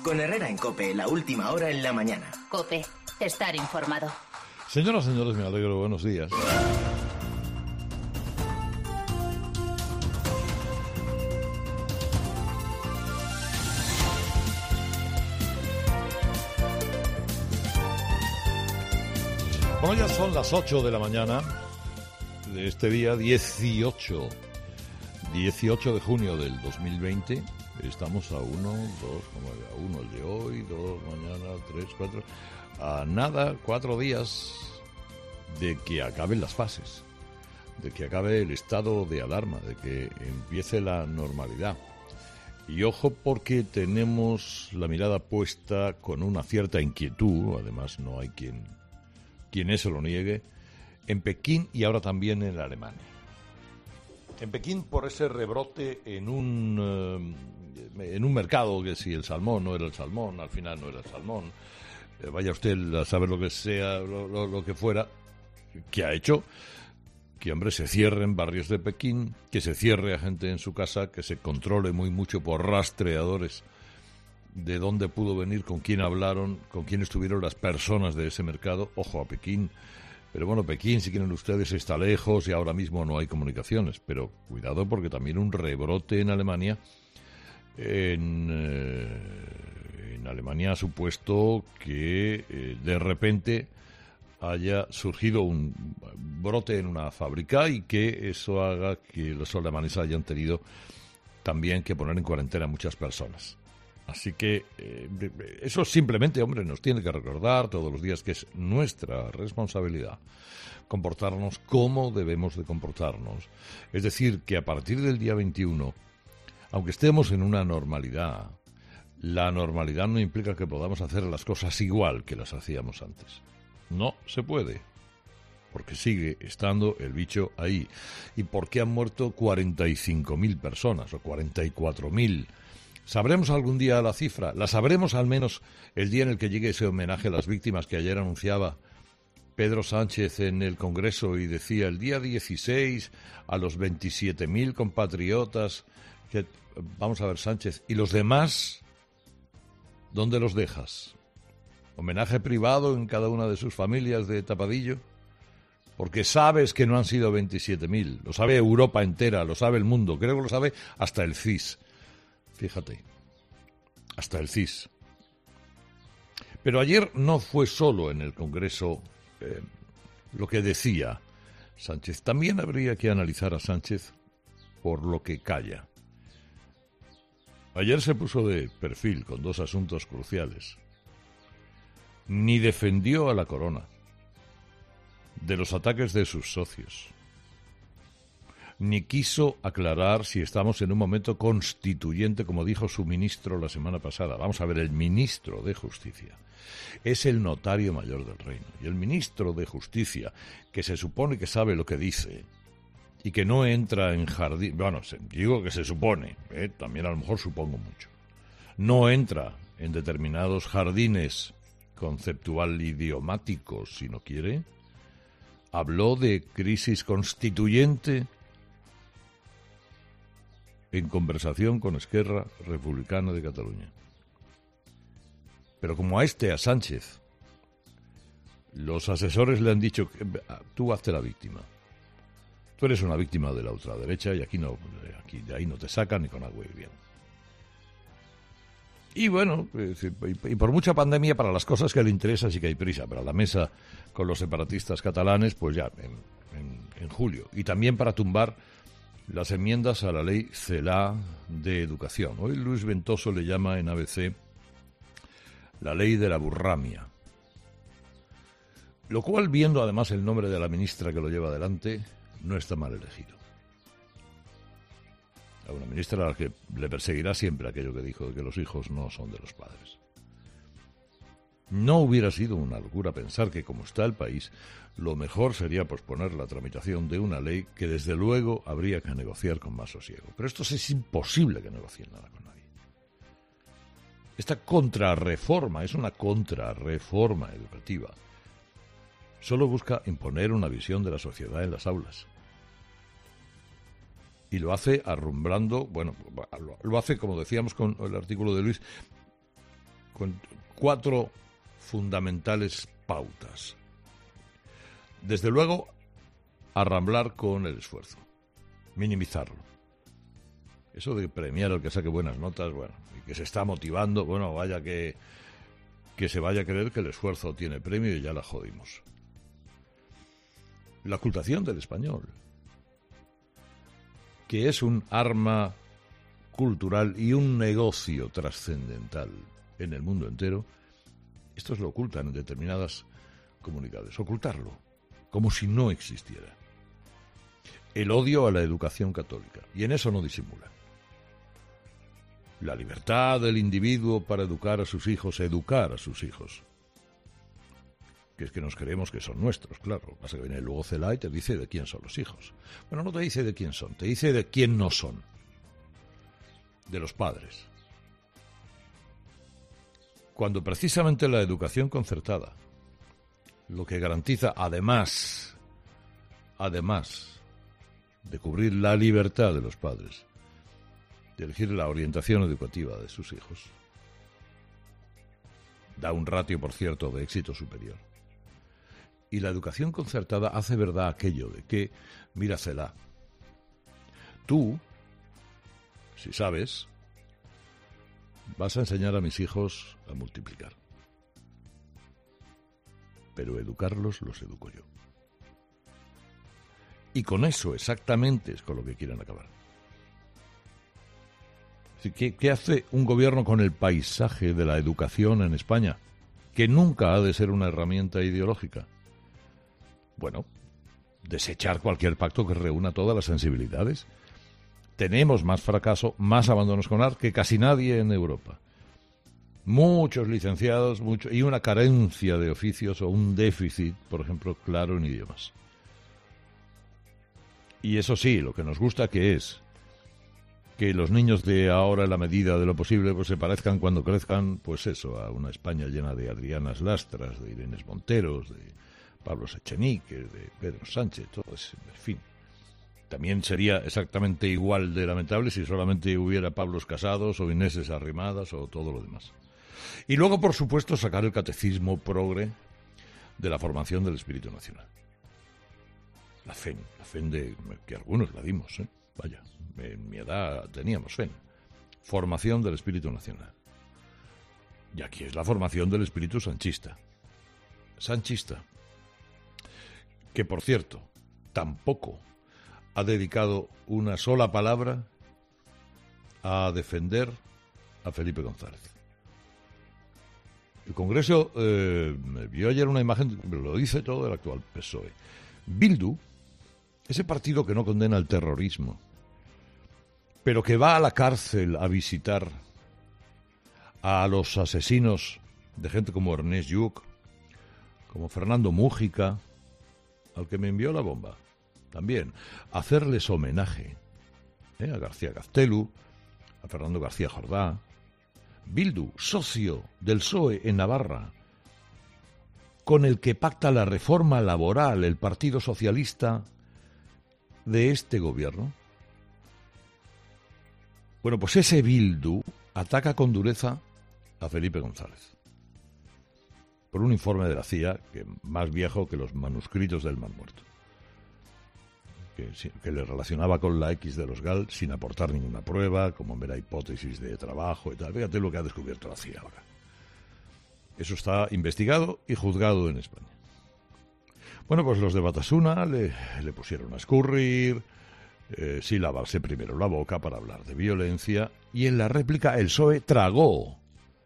Con Herrera en COPE, la última hora en la mañana. COPE, estar informado. Señoras, señores, me alegro. Buenos días. Bueno, ya son las 8 de la mañana de este día 18 de junio del 2020. Estamos a 1, 2, como a 1 el de hoy, 2, mañana, 3, 4... A nada, 4 días de que acaben las fases, de que acabe el estado de alarma, de que empiece la normalidad. Y ojo, porque tenemos la mirada puesta con una cierta inquietud, además no hay quien eso lo niegue, en Pekín y ahora también en Alemania. En Pekín por ese rebrote en un mercado, que si el salmón no era el salmón, al final no era el salmón, vaya usted a saber lo que sea, lo que fuera, que ha hecho que, hombre, se cierren barrios de Pekín, que se cierre a gente en su casa, que se controle muy mucho por rastreadores de dónde pudo venir, con quién hablaron, con quién estuvieron las personas de ese mercado. Ojo a Pekín. Pero bueno, Pekín, si quieren ustedes, está lejos y ahora mismo no hay comunicaciones. Pero cuidado, porque también un rebrote en Alemania. En Alemania ha supuesto que de repente haya surgido un brote en una fábrica y que eso haga que los alemanes hayan tenido también que poner en cuarentena a muchas personas. Así que eso simplemente, hombre, nos tiene que recordar todos los días que es nuestra responsabilidad comportarnos como debemos de comportarnos. Es decir, que a partir del día 21, aunque estemos en una normalidad, la normalidad no implica que podamos hacer las cosas igual que las hacíamos antes. No se puede, porque sigue estando el bicho ahí. ¿Y por qué han muerto 45.000 personas o 44.000? ¿Sabremos algún día la cifra? ¿La sabremos al menos el día en el que llegue ese homenaje a las víctimas que ayer anunciaba Pedro Sánchez en el Congreso y decía el día 16 a los 27.000 compatriotas? Vamos a ver, Sánchez, ¿y los demás dónde los dejas? ¿Homenaje privado en cada una de sus familias de tapadillo? Porque sabes que no han sido 27.000. Lo sabe Europa entera, lo sabe el mundo. Creo que lo sabe hasta el CIS. Fíjate, hasta el CIS. Pero ayer no fue solo en el Congreso lo que decía Sánchez. También habría que analizar a Sánchez por lo que calla. Ayer se puso de perfil con 2 asuntos cruciales. Ni defendió a la corona de los ataques de sus socios, ni quiso aclarar si estamos en un momento constituyente, como dijo su ministro la semana pasada. Vamos a ver, el ministro de Justicia es el notario mayor del reino. Y el ministro de Justicia, que se supone que sabe lo que dice y que no entra en jardín... Bueno, digo que se supone, también a lo mejor supongo mucho. No entra en determinados jardines conceptual idiomáticos, si no quiere. Habló de crisis constituyente en conversación con Esquerra Republicana de Cataluña. Pero como a Sánchez, los asesores le han dicho, tú hazte la víctima. Tú eres una víctima de la ultraderecha y aquí de ahí no te sacan ni con agua hirviendo. Y bueno, y por mucha pandemia, para las cosas que le interesan sí que hay prisa. Para la mesa con los separatistas catalanes, pues ya en julio. Y también para tumbar las enmiendas a la ley Celaá de educación. Hoy Luis Ventoso le llama en ABC la ley de la burramia. Lo cual, viendo además el nombre de la ministra que lo lleva adelante, no está mal elegido. A una ministra a la que le perseguirá siempre aquello que dijo de que los hijos no son de los padres. No hubiera sido una locura pensar que, como está el país, lo mejor sería posponer la tramitación de una ley que desde luego habría que negociar con más sosiego. Pero esto es imposible que negocien nada con nadie. Esta contrarreforma es una contrarreforma educativa. Solo busca imponer una visión de la sociedad en las aulas. Y lo hace arrumbrando, bueno, lo hace, como decíamos con el artículo de Luis, con 4 fundamentales pautas. Desde luego, arramblar con el esfuerzo, minimizarlo. Eso de premiar al que saque buenas notas, bueno, y que se está motivando, bueno, vaya que se vaya a creer que el esfuerzo tiene premio y ya la jodimos. La ocultación del español, que es un arma cultural y un negocio trascendental en el mundo entero, estos lo ocultan en determinadas comunidades. Ocultarlo, como si no existiera. El odio a la educación católica, y en eso no disimulan. La libertad del individuo para educar a sus hijos, que es que nos creemos que son nuestros, claro. Pasa que viene luego Cela y te dice de quién son los hijos. Bueno, no te dice de quién son, te dice de quién no son. De los padres. Cuando precisamente la educación concertada, lo que garantiza, además de cubrir la libertad de los padres, de elegir la orientación educativa de sus hijos, da un ratio, por cierto, de éxito superior. Y la educación concertada hace verdad aquello de que, mira, Cela, tú, si sabes, vas a enseñar a mis hijos a multiplicar. Pero educarlos los educo yo. Y con eso exactamente es con lo que quieren acabar. ¿Qué hace un gobierno con el paisaje de la educación en España? Que nunca ha de ser una herramienta ideológica. Bueno, desechar cualquier pacto que reúna todas las sensibilidades. Tenemos más fracaso, más abandono escolar que casi nadie en Europa. Muchos licenciados, y una carencia de oficios o un déficit, por ejemplo, claro en idiomas. Y eso sí, lo que nos gusta que es que los niños de ahora, en la medida de lo posible, pues se parezcan cuando crezcan, pues eso, a una España llena de Adrianas Lastras, de Irenes Monteros, de Pablo Echenique, de Pedro Sánchez, todo eso, en fin. También sería exactamente igual de lamentable si solamente hubiera Pablos Casados o Ineses Arrimadas o todo lo demás. Y luego, por supuesto, sacar el catecismo progre de la formación del espíritu nacional. La FEN de que algunos la dimos, ¿eh? Vaya, en mi edad teníamos FEN. Formación del espíritu nacional. Y aquí es la formación del espíritu sanchista. Sanchista. Que, por cierto, tampoco ha dedicado una sola palabra a defender a Felipe González. El Congreso me vio ayer una imagen, lo dice todo el actual PSOE. Bildu, ese partido que no condena el terrorismo, pero que va a la cárcel a visitar a los asesinos de gente como Ernest Lluch, como Fernando Mújica, al que me envió la bomba, también, hacerles homenaje a García Gaztelu, a Fernando García Jordá. Bildu, socio del PSOE en Navarra, con el que pacta la reforma laboral el Partido Socialista de este gobierno. Bueno, pues ese Bildu ataca con dureza a Felipe González por un informe de la CIA que más viejo que los manuscritos del Mar Muerto, que le relacionaba con la X de los GAL sin aportar ninguna prueba, como mera hipótesis de trabajo y tal. Fíjate lo que ha descubierto la CIA ahora. Eso está investigado y juzgado en España. Bueno, pues los de Batasuna le pusieron a escurrir, sin lavarse primero la boca para hablar de violencia, y en la réplica el PSOE tragó.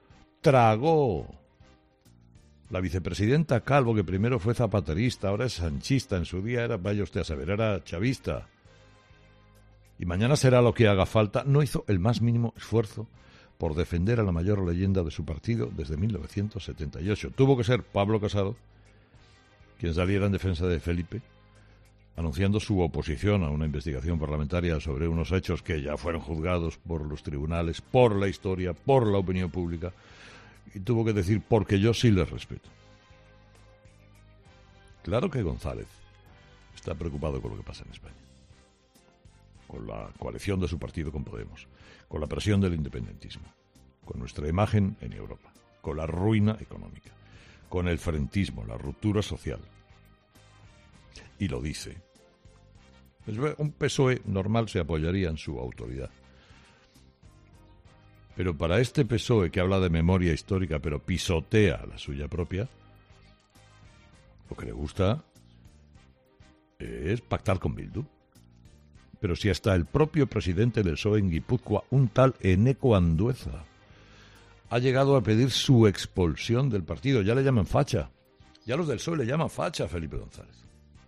La vicepresidenta Calvo, que primero fue zapaterista, ahora es sanchista, en su día era, vaya usted a saber, era chavista. Y mañana será lo que haga falta. No hizo el más mínimo esfuerzo por defender a la mayor leyenda de su partido desde 1978. Tuvo que ser Pablo Casado quien saliera en defensa de Felipe, anunciando su oposición a una investigación parlamentaria sobre unos hechos que ya fueron juzgados por los tribunales, por la historia, por la opinión pública. Y tuvo que decir, porque yo sí les respeto. Claro que González está preocupado con lo que pasa en España, con la coalición de su partido con Podemos, con la presión del independentismo, con nuestra imagen en Europa, con la ruina económica, con el frentismo, la ruptura social. Y lo dice. Un PSOE normal se apoyaría en su autoridad. Pero para este PSOE que habla de memoria histórica pero pisotea la suya propia, lo que le gusta es pactar con Bildu. Pero si hasta el propio presidente del PSOE en Guipúzcoa, un tal Eneko Andueza, ha llegado a pedir su expulsión del partido, ya le llaman facha. Ya los del PSOE le llaman facha a Felipe González.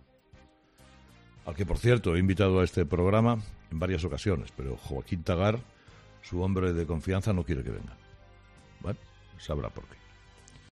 Al que, por cierto, he invitado a este programa en varias ocasiones, pero Joaquín Tagar, su hombre de confianza, no quiere que venga. Bueno, sabrá por qué.